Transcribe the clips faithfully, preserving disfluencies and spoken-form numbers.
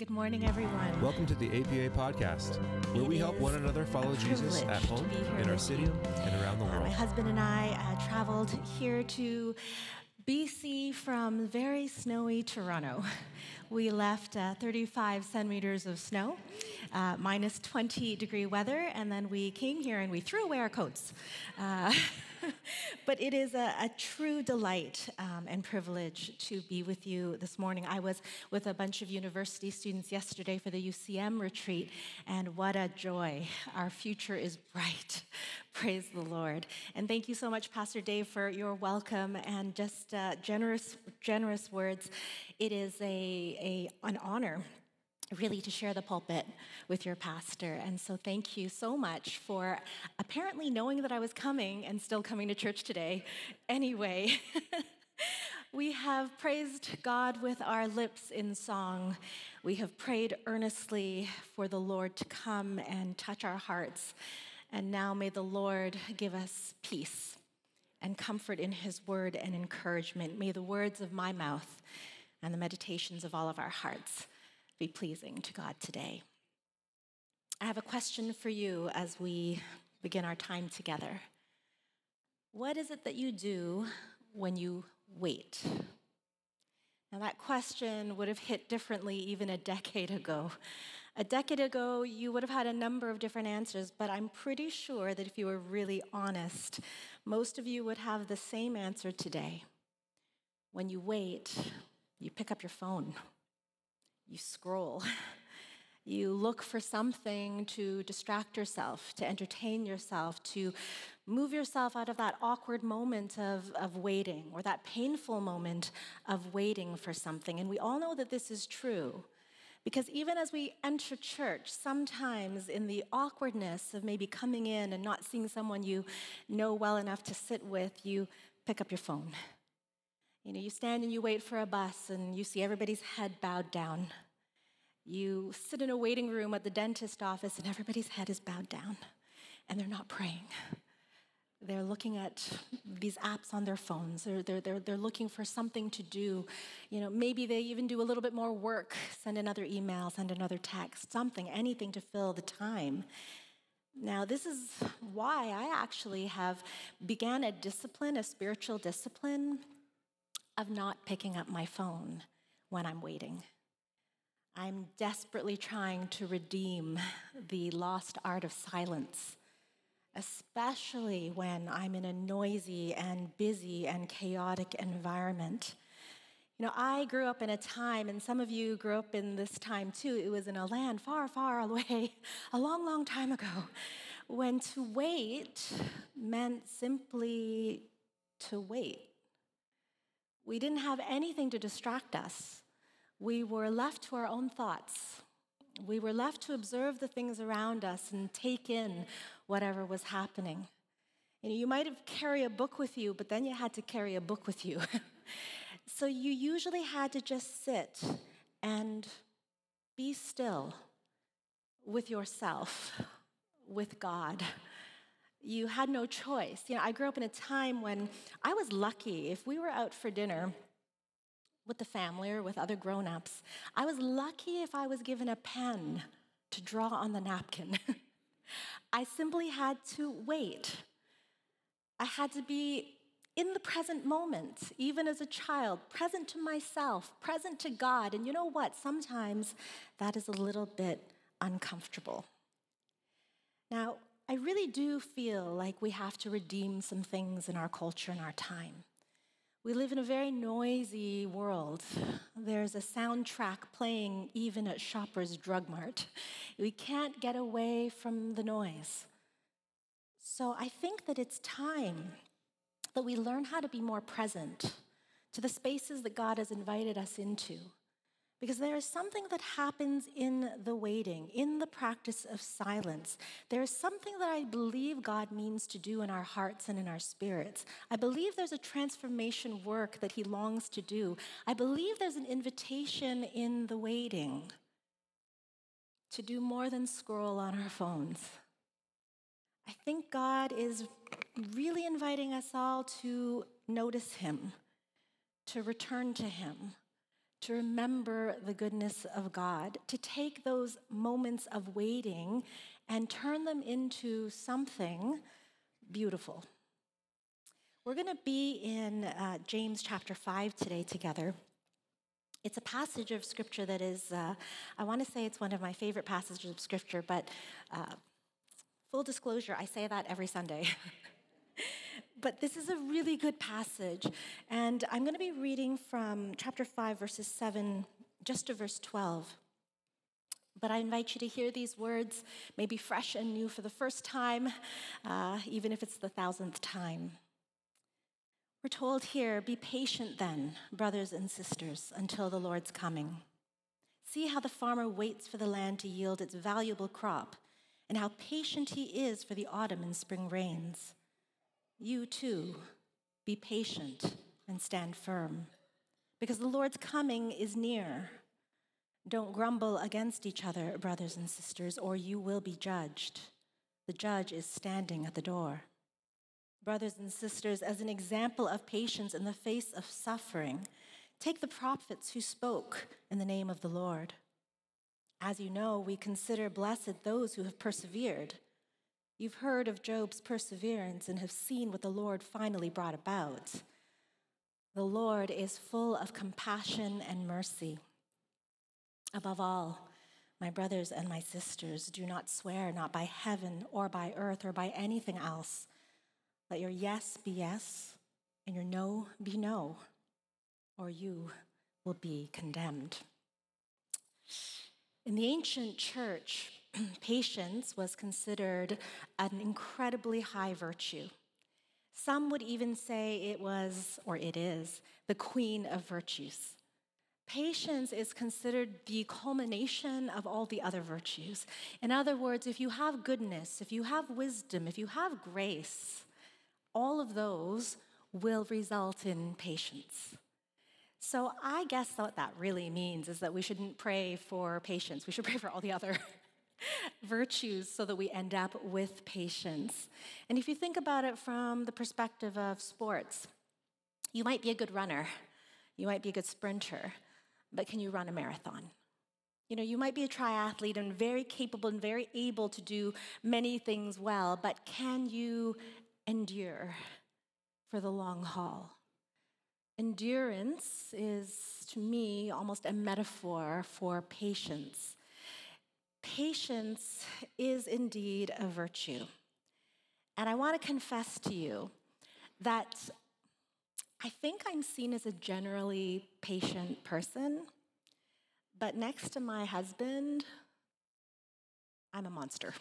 Good morning, everyone. Welcome to the A P A podcast, where It we help one another follow Jesus privilege at to home, be here in our with city, you. and around the Uh, my world. husband and I uh, traveled here to B C from very snowy Toronto. We left uh, thirty-five centimeters of snow, uh, minus twenty degree weather, and then we came here and we threw away our coats. Uh, but it is a, a true delight um, and privilege to be with you this morning. I was with a bunch of university students yesterday for the U C M retreat, and what a joy. Our future is bright. Praise the Lord. And thank you so much, Pastor Dave, for your welcome and just uh, generous, generous words. It is a, a an honor, really, to share the pulpit with your pastor. And so thank you so much for apparently knowing that I was coming and still coming to church today. Anyway, we have praised God with our lips in song. We have prayed earnestly for the Lord to come and touch our hearts. And now may the Lord give us peace and comfort in his word and encouragement. May the words of my mouth and the meditations of all of our hearts be pleasing to God today. I have a question for you as we begin our time together. What is it that you do when you wait? Now, that question would have hit differently even a decade ago. A decade ago, you would have had a number of different answers, but I'm pretty sure that if you were really honest, most of you would have the same answer today. When you wait, you pick up your phone. You scroll. You look for something to distract yourself, to entertain yourself, to move yourself out of that awkward moment of, of waiting or that painful moment of waiting for something. And we all know that this is true because even as we enter church, sometimes in the awkwardness of maybe coming in and not seeing someone you know well enough to sit with, you pick up your phone. You know, you stand and you wait for a bus and you see everybody's head bowed down. You sit in a waiting room at the dentist office and everybody's head is bowed down and they're not praying. They're looking at these apps on their phones. They're, they're, they're, they're looking for something to do. You know, maybe they even do a little bit more work, send another email, send another text, something, anything to fill the time. Now, this is why I actually have began a discipline, a spiritual discipline of not picking up my phone when I'm waiting. I'm desperately trying to redeem the lost art of silence, especially when I'm in a noisy and busy and chaotic environment. You know, I grew up in a time, and some of you grew up in this time too. It was in a land far, far away, a long, long time ago, when to wait meant simply to wait. We didn't have anything to distract us. We were left to our own thoughts. We were left to observe the things around us and take in whatever was happening. You know, you might have carried a book with you, but then you had to carry a book with you. So you usually had to just sit and be still with yourself, with God. You had no choice. You know, I grew up in a time when I was lucky. If we were out for dinner with the family or with other grown-ups, I was lucky if I was given a pen to draw on the napkin. I simply had to wait. I had to be in the present moment, even as a child, present to myself, present to God. And you know what? Sometimes that is a little bit uncomfortable. Now, I really do feel like we have to redeem some things in our culture and our time. We live in a very noisy world. There's a soundtrack playing even at Shoppers Drug Mart. We can't get away from the noise. So I think that it's time that we learn how to be more present to the spaces that God has invited us into. Because there is something that happens in the waiting, in the practice of silence. There is something that I believe God means to do in our hearts and in our spirits. I believe there's a transformation work that he longs to do. I believe there's an invitation in the waiting to do more than scroll on our phones. I think God is really inviting us all to notice him, to return to him, to remember the goodness of God, to take those moments of waiting and turn them into something beautiful. We're going to be in uh, James chapter five today together. It's a passage of scripture that is, uh, I want to say it's one of my favorite passages of scripture, but uh, full disclosure, I say that every Sunday. But this is a really good passage, and I'm going to be reading from chapter five, verses seven, just to verse twelve. But I invite you to hear these words, maybe fresh and new for the first time, uh, even if it's the thousandth time. We're told here, be patient then, brothers and sisters, until the Lord's coming. See how the farmer waits for the land to yield its valuable crop, and how patient he is for the autumn and spring rains. You too, be patient and stand firm, because the Lord's coming is near. Don't grumble against each other, brothers and sisters, or you will be judged. The judge is standing at the door. Brothers and sisters, as an example of patience in the face of suffering, take the prophets who spoke in the name of the Lord. As you know, we consider blessed those who have persevered. You've heard of Job's perseverance and have seen what the Lord finally brought about. The Lord is full of compassion and mercy. Above all, my brothers and my sisters, do not swear, not by heaven or by earth or by anything else. Let your yes be yes and your no be no, or you will be condemned. In the ancient church, patience was considered an incredibly high virtue. Some would even say it was, or it is, the queen of virtues. Patience is considered the culmination of all the other virtues. In other words, if you have goodness, if you have wisdom, if you have grace, all of those will result in patience. So I guess what that really means is that we shouldn't pray for patience. We should pray for all the other virtues so that we end up with patience. And if you think about it from the perspective of sports, you might be a good runner, you might be a good sprinter, but can you run a marathon? You know, you might be a triathlete and very capable and very able to do many things well, but can you endure for the long haul? Endurance is, to me, almost a metaphor for patience. Patience is indeed a virtue. And I want to confess to you that I think I'm seen as a generally patient person, but next to my husband, I'm a monster.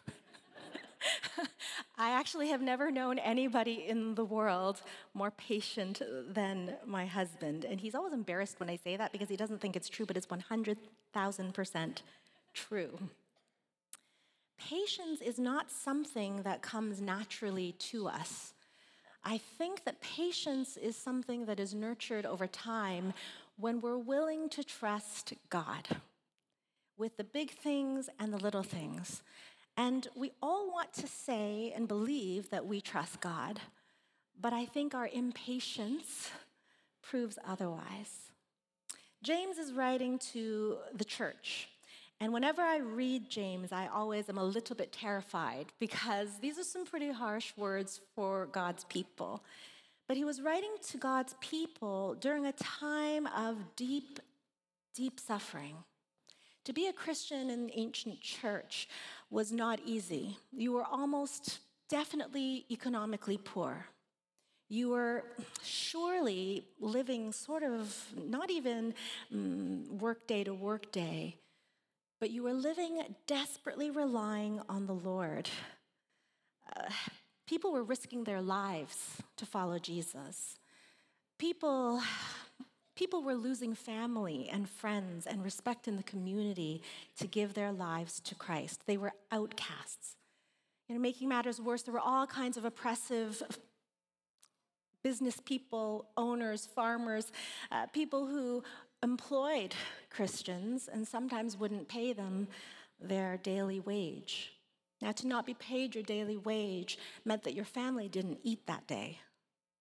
I actually have never known anybody in the world more patient than my husband. And he's always embarrassed when I say that because he doesn't think it's true, but it's one hundred thousand percent true. Patience is not something that comes naturally to us. I think that patience is something that is nurtured over time when we're willing to trust God with the big things and the little things. And we all want to say and believe that we trust God, but I think our impatience proves otherwise. James is writing to the church, and whenever I read James, I always am a little bit terrified because these are some pretty harsh words for God's people. But he was writing to God's people during a time of deep, deep suffering. To be a Christian in the ancient church was not easy. You were almost definitely economically poor. You were surely living sort of not even mm, work day to work day, but you were living desperately relying on the Lord. Uh, people were risking their lives to follow Jesus. People People were losing family and friends and respect in the community to give their lives to Christ. They were outcasts. You know, making matters worse, there were all kinds of oppressive business people, owners, farmers, uh, people who employed Christians and sometimes wouldn't pay them their daily wage. Now, to not be paid your daily wage meant that your family didn't eat that day.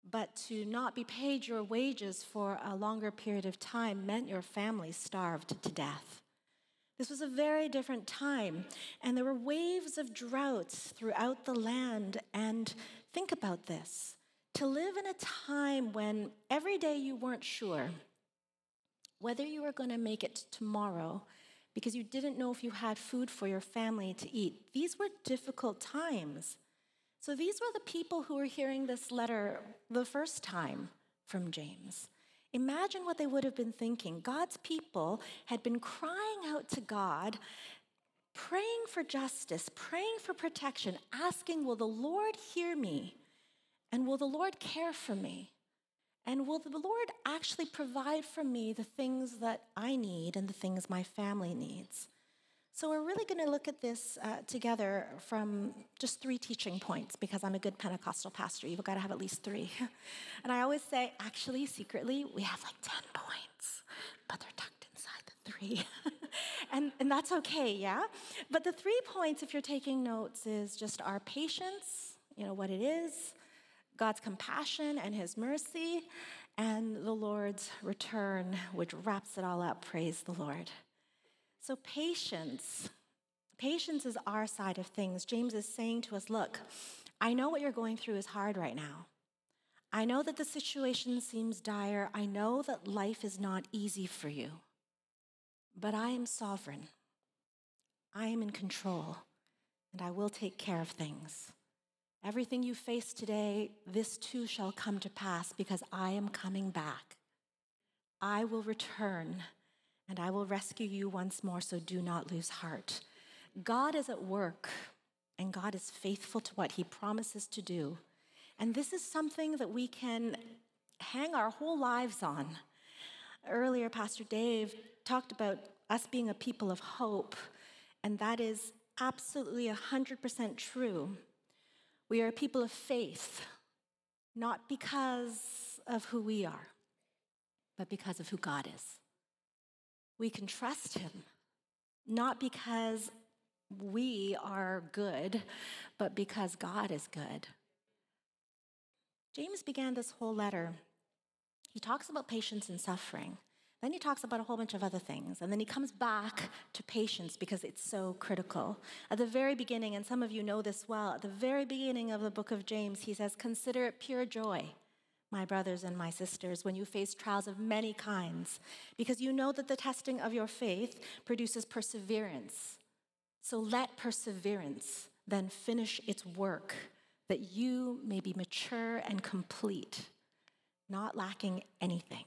but to not be paid your wages for a longer period of time meant your family starved to death. This was a very different time, and there were waves of droughts throughout the land. And think about this. To live in a time when every day you weren't sure whether you were going to make it tomorrow because you didn't know if you had food for your family to eat. These were difficult times. So these were the people who were hearing this letter the first time from James. Imagine what they would have been thinking. God's people had been crying out to God, praying for justice, praying for protection, asking, will the Lord hear me? And will the Lord care for me? And will the Lord actually provide for me the things that I need and the things my family needs? So we're really going to look at this uh, together from just three teaching points, because I'm a good Pentecostal pastor. You've got to have at least three. And I always say, actually, secretly, we have like ten points, but they're tucked inside the three. and, and that's okay, yeah? But the three points, if you're taking notes, is just our patience, you know, what it is, God's compassion and his mercy, and the Lord's return, which wraps it all up. Praise the Lord. So patience, patience is our side of things. James is saying to us, look, I know what you're going through is hard right now. I know that the situation seems dire. I know that life is not easy for you, but I am sovereign. I am in control, and I will take care of things. Everything you face today, this too shall come to pass, because I am coming back. I will return, and I will rescue you once more, so do not lose heart. God is at work, and God is faithful to what he promises to do. And this is something that we can hang our whole lives on. Earlier, Pastor Dave talked about us being a people of hope, and that is absolutely one hundred percent true. We are a people of faith, not because of who we are, but because of who God is. We can trust him, not because we are good, but because God is good. James began this whole letter. He talks about patience and suffering. Then he talks about a whole bunch of other things. And then he comes back to patience because it's so critical. At the very beginning, and some of you know this well, at the very beginning of the book of James, he says, consider it pure joy, my brothers and my sisters, when you face trials of many kinds, because you know that the testing of your faith produces perseverance. So let perseverance then finish its work, that you may be mature and complete, not lacking anything.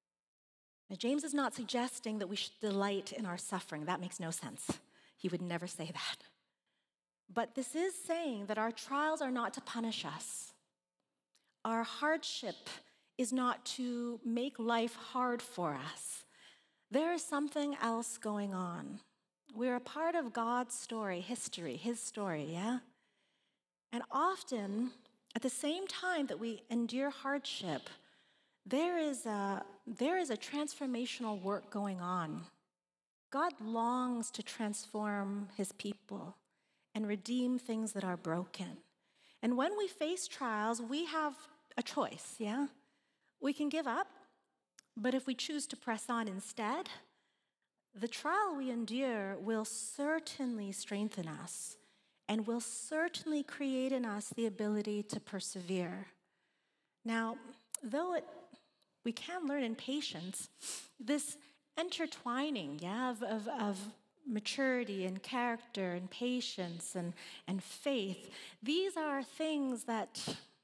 Now, James is not suggesting that we should delight in our suffering. That makes no sense. He would never say that. But this is saying that our trials are not to punish us. Our hardship is not to make life hard for us. There is something else going on. We're a part of God's story, history, his story, yeah? And often, at the same time that we endure hardship, there is a, there is a transformational work going on. God longs to transform his people and redeem things that are broken. And when we face trials, we have a choice, yeah? We can give up, but if we choose to press on instead, the trial we endure will certainly strengthen us and will certainly create in us the ability to persevere. Now, though it, we can learn in patience, this intertwining, yeah, of, of, of maturity and character and patience and, and faith, these are things that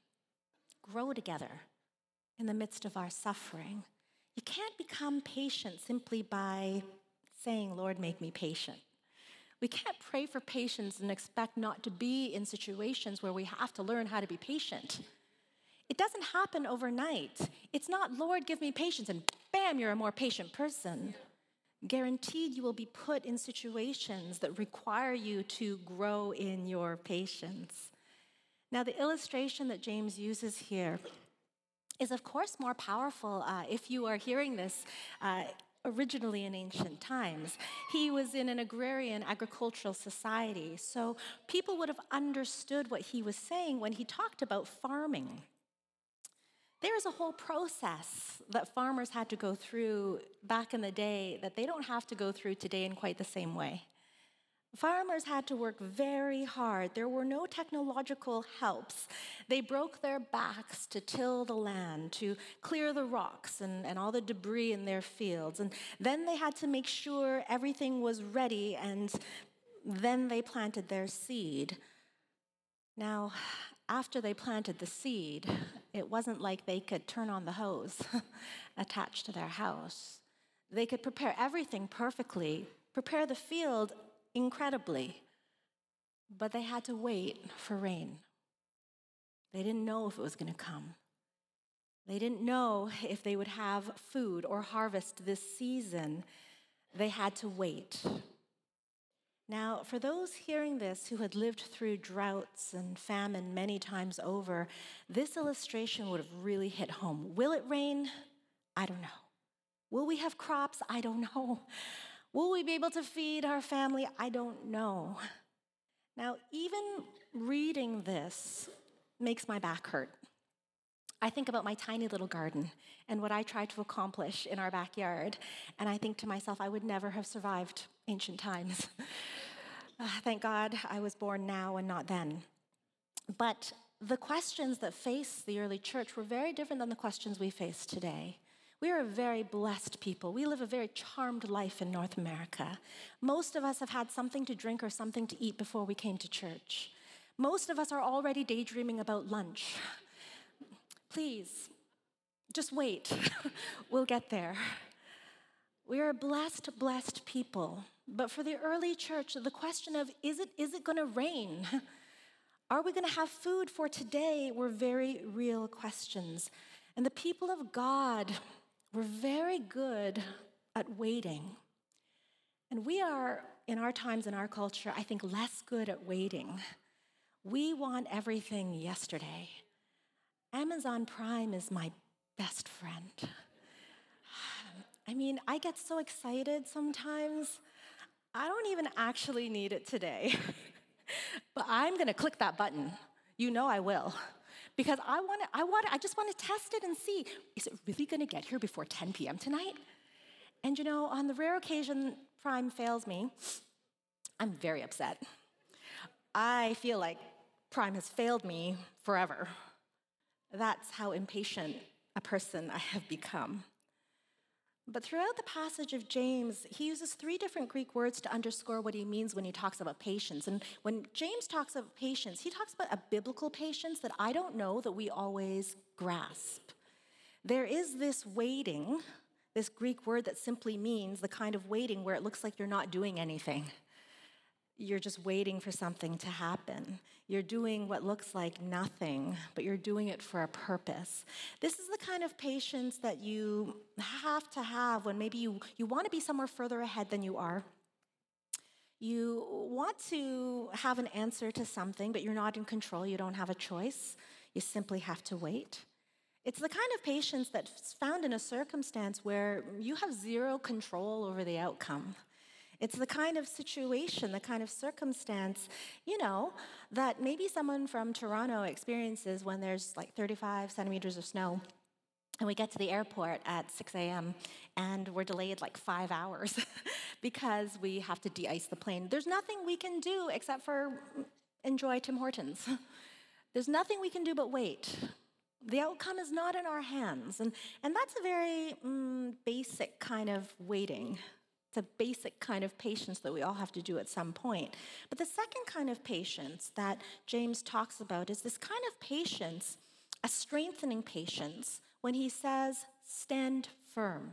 grow together in the midst of our suffering. You can't become patient simply by saying, Lord, make me patient. We can't pray for patience and expect not to be in situations where we have to learn how to be patient. It doesn't happen overnight. It's not, Lord, give me patience, and bam, you're a more patient person. Guaranteed you will be put in situations that require you to grow in your patience. Now, the illustration that James uses here is, of course, more powerful uh, if you are hearing this uh, originally in ancient times. He was in an agrarian agricultural society, so people would have understood what he was saying when he talked about farming. There is a whole process that farmers had to go through back in the day that they don't have to go through today in quite the same way. Farmers had to work very hard. There were no technological helps. They broke their backs to till the land, to clear the rocks and, and all the debris in their fields. And then they had to make sure everything was ready, and then they planted their seed. Now, after they planted the seed, it wasn't like they could turn on the hose attached to their house. They could prepare everything perfectly, prepare the field incredibly, but they had to wait for rain. They didn't know if it was going to come. They didn't know if they would have food or harvest this season. They had to wait. Now, for those hearing this who had lived through droughts and famine many times over, this illustration would have really hit home. Will it rain? I don't know. Will we have crops? I don't know. Will we be able to feed our family? I don't know. Now, even reading this makes my back hurt. I think about my tiny little garden and what I tried to accomplish in our backyard, and I think to myself, I would never have survived ancient times. uh, thank God I was born now and not then. But the questions that faced the early church were very different than the questions we face today. We are a very blessed people. We live a very charmed life in North America. Most of us have had something to drink or something to eat before we came to church. Most of us are already daydreaming about lunch. Please, just wait. We'll get there. We are a blessed, blessed people. But for the early church, the question of, is it, is it going to rain? Are we going to have food for today were very real questions. And the people of God were very good at waiting. And we are, in our times, in our culture, I think less good at waiting. We want everything yesterday. Amazon Prime is my best friend. I mean, I get so excited sometimes. I don't even actually need it today. But I'm gonna click that button. You know I will. Because I want to, I want I just want to test it and see, is it really going to get here before ten p.m. tonight? And you know, on the rare occasion Prime fails me, I'm very upset. I feel like Prime has failed me forever. That's how impatient a person I have become. But throughout the passage of James, he uses three different Greek words to underscore what he means when he talks about patience. And when James talks about patience, he talks about a biblical patience that I don't know that we always grasp. There is this waiting, this Greek word that simply means the kind of waiting where it looks like you're not doing anything. You're just waiting for something to happen. You're doing what looks like nothing, but you're doing it for a purpose. This is the kind of patience that you have to have when maybe you, you want to be somewhere further ahead than you are. You want to have an answer to something, but you're not in control. You don't have a choice. You simply have to wait. It's the kind of patience that's found in a circumstance where you have zero control over the outcome. It's the kind of situation, the kind of circumstance, you know, that maybe someone from Toronto experiences when there's like thirty-five centimeters of snow and we get to the airport at six a.m. and we're delayed like five hours because we have to de-ice the plane. There's nothing we can do except for enjoy Tim Hortons. There's nothing we can do but wait. The outcome is not in our hands. And, and that's a very mm, basic kind of waiting. It's a basic kind of patience that we all have to do at some point. But the second kind of patience that James talks about is this kind of patience, a strengthening patience, when he says, stand firm.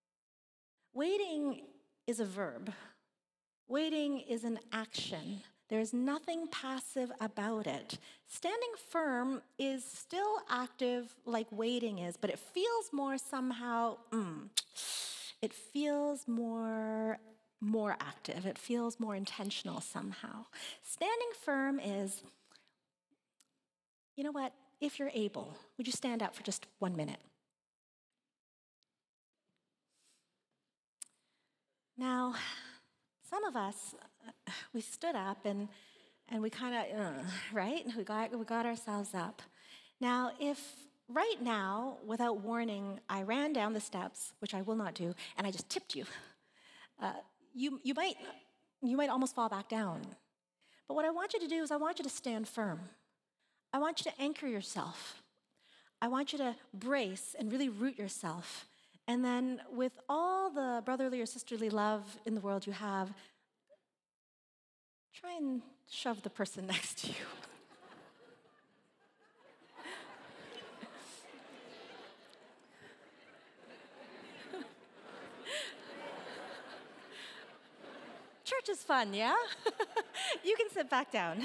Waiting is a verb. Waiting is an action. There's nothing passive about it. Standing firm is still active like waiting is, but it feels more somehow, mm, it feels more, more active. It feels more intentional somehow. Standing firm is, you know what, if you're able, would you stand up for just one minute? Now, some of us, we stood up and and we kind of, uh, right? We got, we got ourselves up. Now, if right now, without warning, I ran down the steps, which I will not do, and I just tipped you. Uh, you, you, might, you might almost fall back down. But what I want you to do is I want you to stand firm. I want you to anchor yourself. I want you to brace and really root yourself. And then with all the brotherly or sisterly love in the world you have, try and shove the person next to you. Church is fun, yeah? You can sit back down.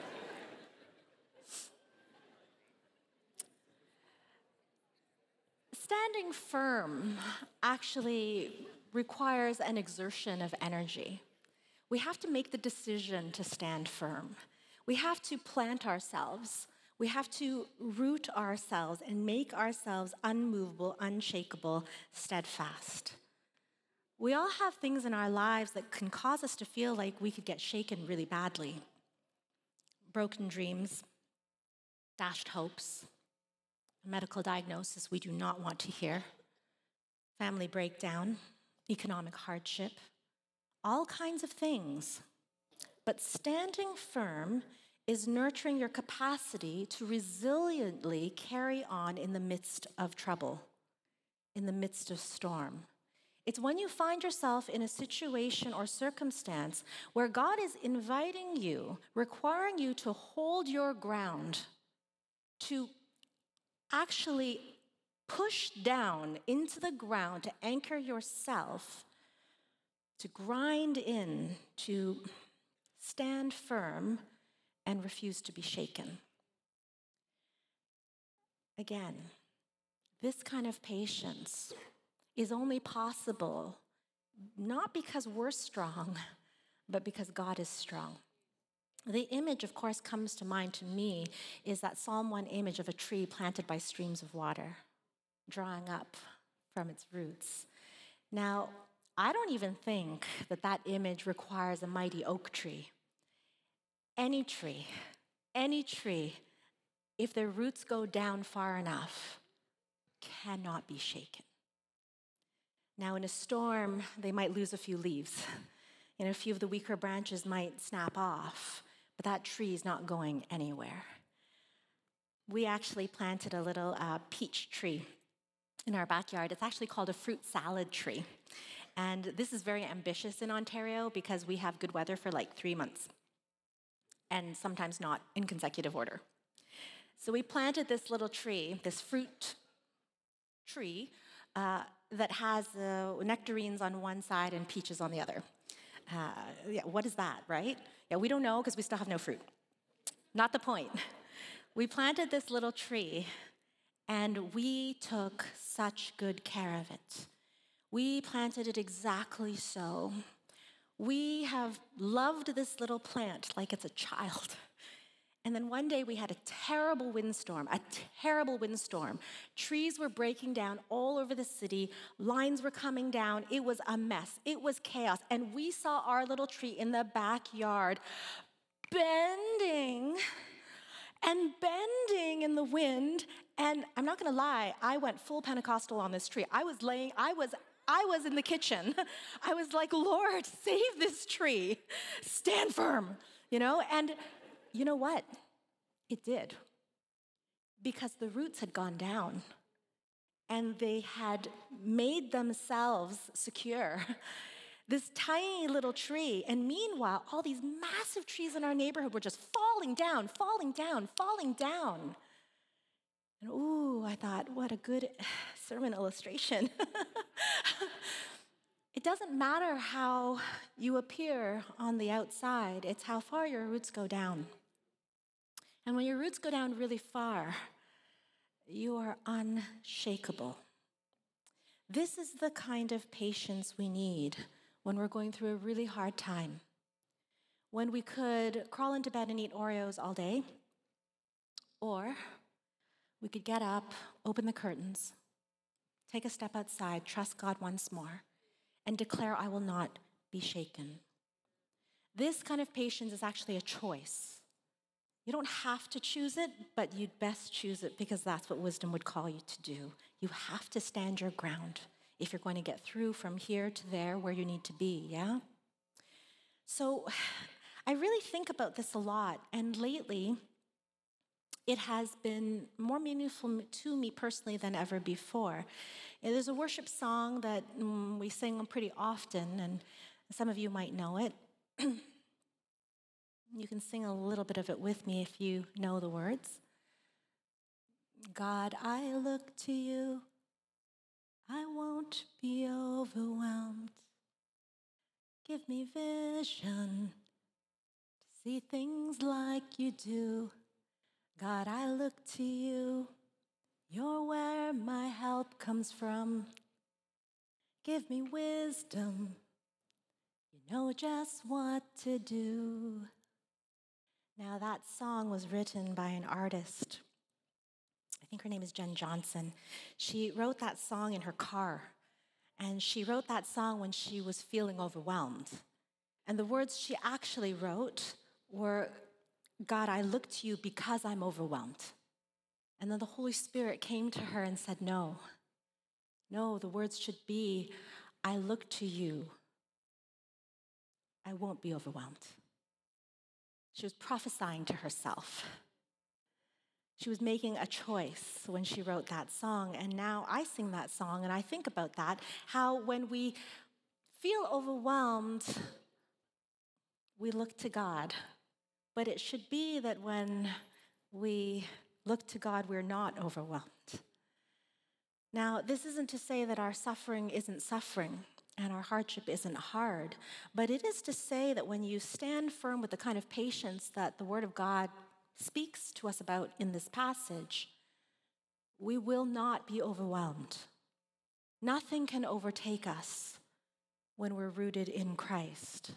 Standing firm actually requires an exertion of energy. We have to make the decision to stand firm. We have to plant ourselves. We have to root ourselves and make ourselves unmovable, unshakable, steadfast. We all have things in our lives that can cause us to feel like we could get shaken really badly. Broken dreams, dashed hopes, a medical diagnosis we do not want to hear, family breakdown, economic hardship, all kinds of things. But standing firm is nurturing your capacity to resiliently carry on in the midst of trouble, in the midst of storm. It's when you find yourself in a situation or circumstance where God is inviting you, requiring you to hold your ground, to actually push down into the ground, to anchor yourself, to grind in, to stand firm and refuse to be shaken. Again, this kind of patience is only possible not because we're strong, but because God is strong. The image, of course, comes to mind to me is that Psalm one image of a tree planted by streams of water, drawing up from its roots. Now, I don't even think that that image requires a mighty oak tree. Any tree, any tree, if their roots go down far enough, cannot be shaken. Now, in a storm, they might lose a few leaves, and a few of the weaker branches might snap off, but that tree is not going anywhere. We actually planted a little uh, peach tree in our backyard. It's actually called a fruit salad tree. And this is very ambitious in Ontario because we have good weather for like three months, and sometimes not in consecutive order. So we planted this little tree, this fruit tree, uh, that has uh, nectarines on one side and peaches on the other. Uh, yeah, what is that, right? Yeah, we don't know because we still have no fruit. Not the point. We planted this little tree, and we took such good care of it. We planted it exactly so. We have loved this little plant like it's a child. And then one day we had a terrible windstorm, a terrible windstorm. Trees were breaking down all over the city. Lines were coming down. It was a mess. It was chaos. And we saw our little tree in the backyard bending and bending in the wind. And I'm not gonna lie, I went full Pentecostal on this tree. I was laying, I was I was in the kitchen. I was like, Lord, save this tree. Stand firm, you know? And you know what? It did. Because the roots had gone down and they had made themselves secure. This tiny little tree. And meanwhile, all these massive trees in our neighborhood were just falling down, falling down, falling down. And ooh, I thought, what a good sermon illustration. It doesn't matter how you appear on the outside, it's how far your roots go down. And when your roots go down really far, you are unshakable. This is the kind of patience we need when we're going through a really hard time. When we could crawl into bed and eat Oreos all day, or we could get up, open the curtains, take a step outside, trust God once more, and declare, I will not be shaken. This kind of patience is actually a choice. You don't have to choose it, but you'd best choose it because that's what wisdom would call you to do. You have to stand your ground if you're going to get through from here to there where you need to be, yeah? So I really think about this a lot, and lately it has been more meaningful to me personally than ever before. And there's a worship song that mm, we sing pretty often, and some of you might know it. You can sing a little bit of it with me if you know the words. God, I look to you. I won't be overwhelmed. Give me vision to see things like you do. God, I look to you. You're where my help comes from. Give me wisdom. You know just what to do. Now, that song was written by an artist. I think her name is Jen Johnson. She wrote that song in her car, and she wrote that song when she was feeling overwhelmed. And the words she actually wrote were, God, I look to you because I'm overwhelmed. And then the Holy Spirit came to her and said, no, no, the words should be, I look to you. I won't be overwhelmed. She was prophesying to herself. She was making a choice when she wrote that song, and now I sing that song and I think about that, how when we feel overwhelmed, we look to God. But it should be that when we look to God, we're not overwhelmed. Now, this isn't to say that our suffering isn't suffering and our hardship isn't hard, but it is to say that when you stand firm with the kind of patience that the Word of God speaks to us about in this passage, we will not be overwhelmed. Nothing can overtake us when we're rooted in Christ.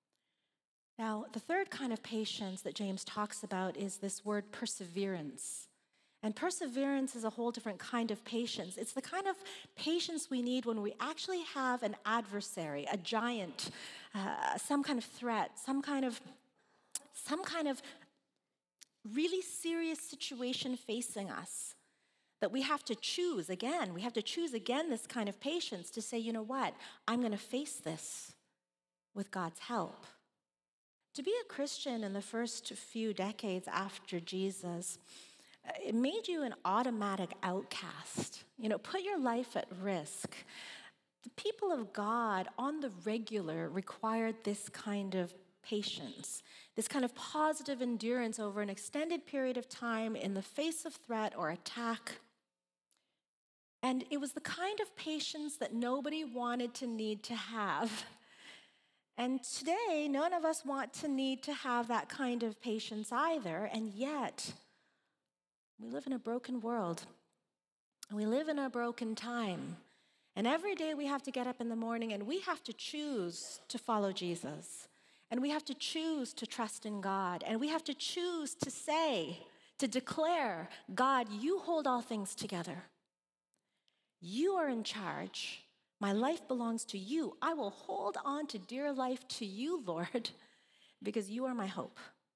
Now, the third kind of patience that James talks about is this word perseverance. And perseverance is a whole different kind of patience. It's the kind of patience we need when we actually have an adversary, a giant, uh, some kind of threat, some kind of, some kind of really serious situation facing us, that we have to choose again. We have to choose again this kind of patience to say, you know what, I'm going to face this with God's help. To be a Christian in the first few decades after Jesus, it made you an automatic outcast. You know, put your life at risk. The people of God on the regular required this kind of patience, this kind of positive endurance over an extended period of time in the face of threat or attack. And it was the kind of patience that nobody wanted to need to have. And today, none of us want to need to have that kind of patience either, and yet, we live in a broken world. We live in a broken time. And every day we have to get up in the morning and we have to choose to follow Jesus. And we have to choose to trust in God. And we have to choose to say, to declare, God, you hold all things together. You are in charge. My life belongs to you. I will hold on to dear life to you, Lord, because you are my hope.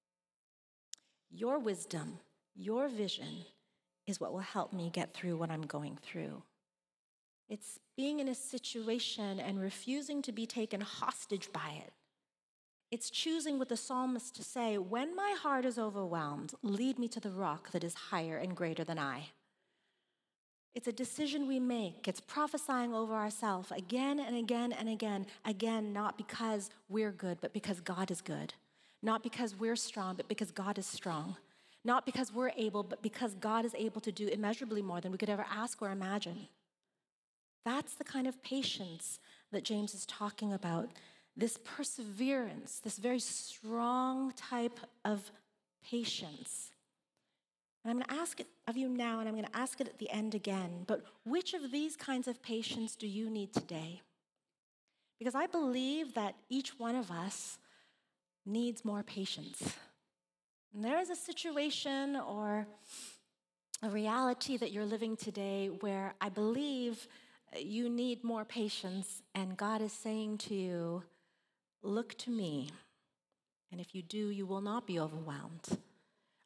Your wisdom, your vision is what will help me get through what I'm going through. It's being in a situation and refusing to be taken hostage by it. It's choosing with the psalmist to say, when my heart is overwhelmed, lead me to the rock that is higher and greater than I. It's a decision we make. It's prophesying over ourselves again and again and again. Again, not because we're good, but because God is good. Not because we're strong, but because God is strong. Not because we're able, but because God is able to do immeasurably more than we could ever ask or imagine. That's the kind of patience that James is talking about. This perseverance, this very strong type of patience. And I'm going to ask it of you now, and I'm going to ask it at the end again. But which of these kinds of patience do you need today? Because I believe that each one of us needs more patience. And there is a situation or a reality that you're living today where I believe you need more patience, and God is saying to you, look to me, and if you do, you will not be overwhelmed.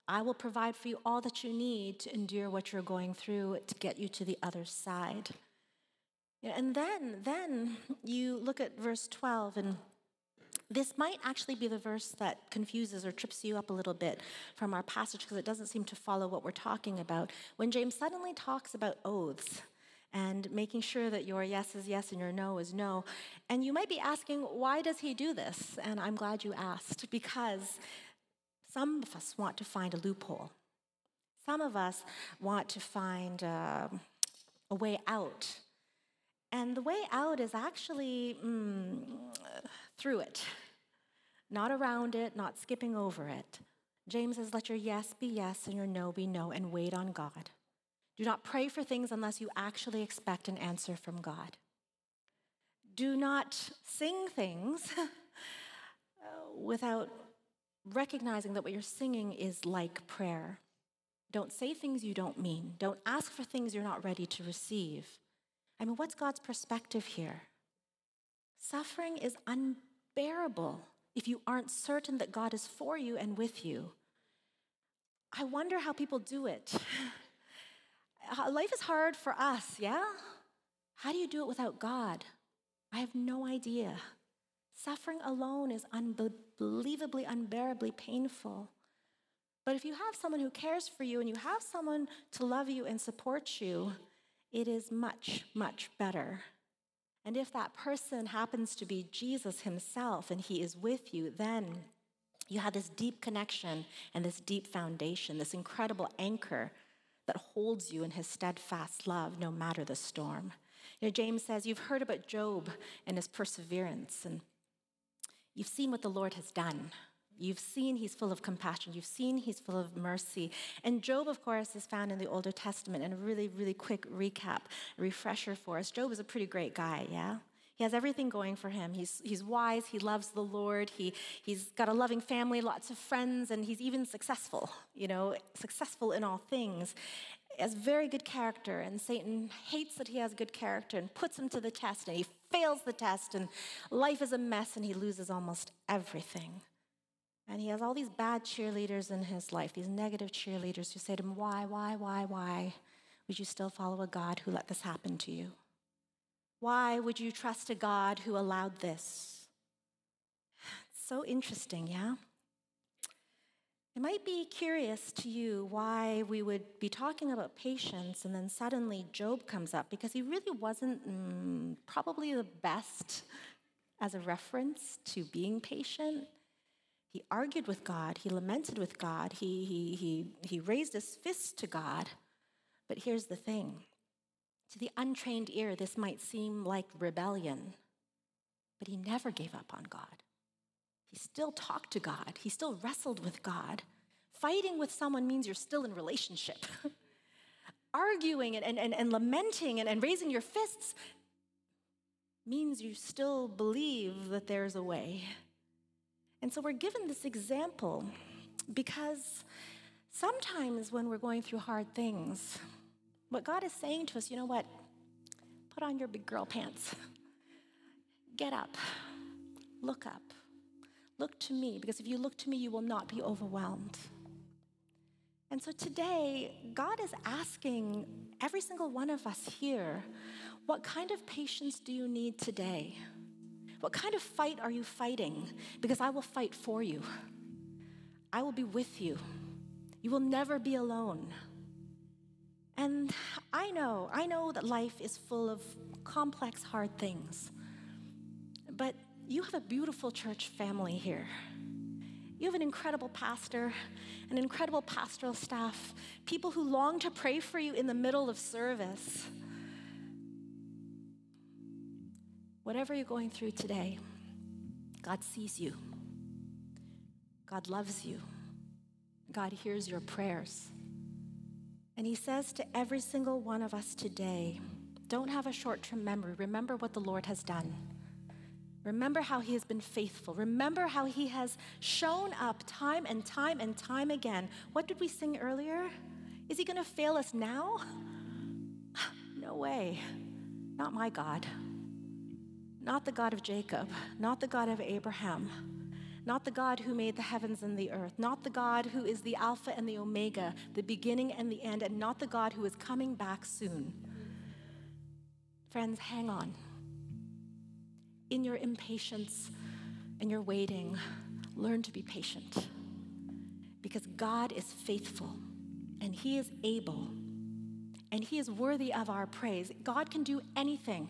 I will provide for you all that you need to endure what you're going through to get you to the other side. Yeah, and then, then you look at verse twelve, and this might actually be the verse that confuses or trips you up a little bit from our passage because it doesn't seem to follow what we're talking about. When James suddenly talks about oaths and making sure that your yes is yes and your no is no, and you might be asking, why does he do this? And I'm glad you asked, because some of us want to find a loophole. Some of us want to find uh, a way out. And the way out is actually mm, through it, not around it, not skipping over it. James says, let your yes be yes and your no be no, and wait on God. Do not pray for things unless you actually expect an answer from God. Do not sing things without recognizing that what you're singing is like prayer. Don't say things you don't mean. Don't ask for things you're not ready to receive. I mean, what's God's perspective here? Suffering is unbearable if you aren't certain that God is for you and with you. I wonder how people do it. Life is hard for us, yeah? How do you do it without God? I have no idea. Suffering alone is unbelievably, unbearably painful. But if you have someone who cares for you and you have someone to love you and support you, it is much, much better. And if that person happens to be Jesus himself and he is with you, then you have this deep connection and this deep foundation, this incredible anchor that holds you in his steadfast love no matter the storm. You know, James says, you've heard about Job and his perseverance, and you've seen what the Lord has done. You've seen he's full of compassion. You've seen he's full of mercy. And Job, of course, is found in the Older Testament. And a really, really quick recap, a refresher for us. Job is a pretty great guy, yeah? He has everything going for him. He's, he's wise. He loves the Lord. He, he's got a loving family, lots of friends, and he's even successful, you know, successful in all things. He has very good character, and Satan hates that he has good character and puts him to the test, and he fails the test, and life is a mess, and he loses almost everything. And he has all these bad cheerleaders in his life, these negative cheerleaders who say to him, why, why, why, why would you still follow a God who let this happen to you? Why would you trust a God who allowed this? It's so interesting, yeah? It might be curious to you why we would be talking about patience and then suddenly Job comes up, because he really wasn't mm, probably the best as a reference to being patient. He argued with God, he lamented with God, he, he, he, he raised his fist to God. But here's the thing. To the untrained ear, this might seem like rebellion, but he never gave up on God. He still talked to God. He still wrestled with God. Fighting with someone means you're still in relationship. Arguing and, and, and lamenting and, and raising your fists means you still believe that there's a way. And so we're given this example because sometimes when we're going through hard things, what God is saying to us, you know what? Put on your big girl pants. Get up. Look up. Look to me, because if you look to me, you will not be overwhelmed. And so today, God is asking every single one of us here, what kind of patience do you need today? What kind of fight are you fighting? Because I will fight for you. I will be with you. You will never be alone. And I know, I know that life is full of complex, hard things. But you have a beautiful church family here. You have an incredible pastor, an incredible pastoral staff, people who long to pray for you in the middle of service. Whatever you're going through today, God sees you. God loves you. God hears your prayers. And he says to every single one of us today, don't have a short-term memory. Remember what the Lord has done. Remember how he has been faithful. Remember how he has shown up time and time and time again. What did we sing earlier? Is he going to fail us now? No way. Not my God. Not the God of Jacob. Not the God of Abraham. not the God who made the heavens and the earth, not the God who is the Alpha and the Omega, the beginning and the end, and not the God who is coming back soon. Friends, hang on. In your impatience and your waiting, learn to be patient, because God is faithful and he is able and he is worthy of our praise. God can do anything.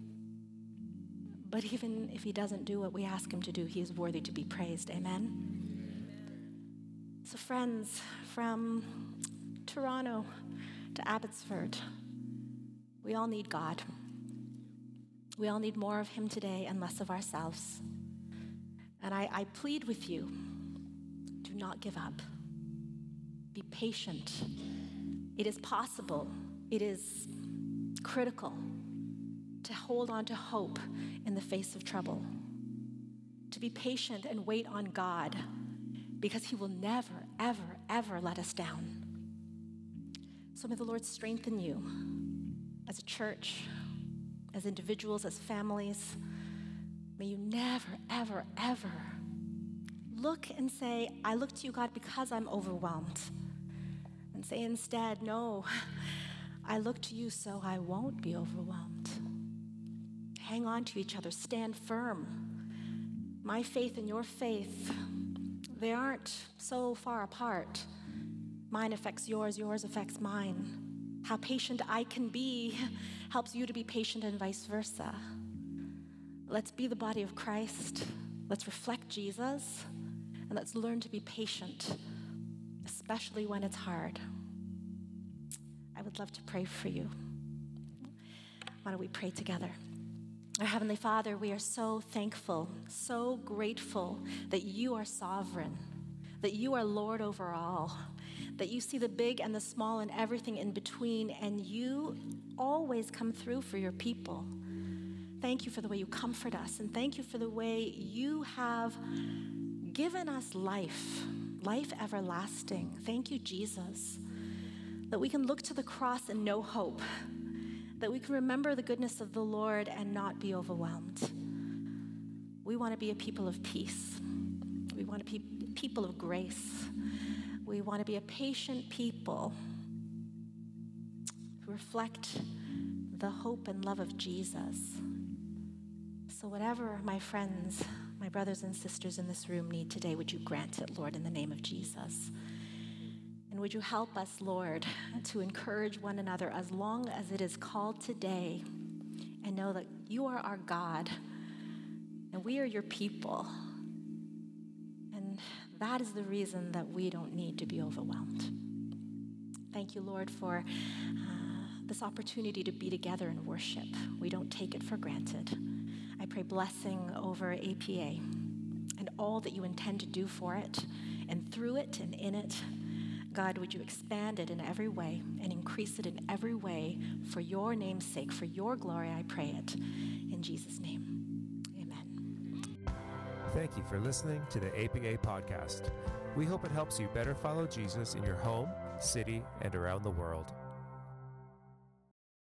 But even if he doesn't do what we ask him to do, he is worthy to be praised. Amen? So friends, from Toronto to Abbotsford, we all need God. We all need more of him today and less of ourselves. And I, I plead with you, do not give up. Be patient. It is possible. It is critical to hold on to hope in the face of trouble, to be patient and wait on God, because he will never, ever, ever let us down. So may the Lord strengthen you as a church, as individuals, as families. May you never, ever, ever look and say, I look to you, God, because I'm overwhelmed. And say instead, no, I look to you so I won't be overwhelmed. Hang on to each other, stand firm. My faith and your faith, they aren't so far apart. Mine affects yours, yours affects mine. How patient I can be helps you to be patient and vice versa. Let's be the body of Christ. Let's reflect Jesus, and let's learn to be patient, especially when it's hard. I would love to pray for you. Why don't we pray together? Our Heavenly Father, we are so thankful, so grateful that you are sovereign, that you are Lord over all, that you see the big and the small and everything in between, and you always come through for your people. Thank you for the way you comfort us, and thank you for the way you have given us life, life everlasting. Thank you, Jesus, that we can look to the cross and know hope, that we can remember the goodness of the Lord and not be overwhelmed. We want to be a people of peace. We want to be people of grace. We want to be a patient people who reflect the hope and love of Jesus. So whatever my friends, my brothers and sisters in this room need today, would you grant it, Lord, in the name of Jesus? And would you help us, Lord, to encourage one another as long as it is called today, and know that you are our God and we are your people. And that is the reason that we don't need to be overwhelmed. Thank you, Lord, for uh, this opportunity to be together and worship. We don't take it for granted. I pray blessing over A P A and all that you intend to do for it and through it and in it. God, would you expand it in every way and increase it in every way for your name's sake, for your glory, I pray it. In Jesus' name, amen. Thank you for listening to the A P A podcast. We hope it helps you better follow Jesus in your home, city, and around the world.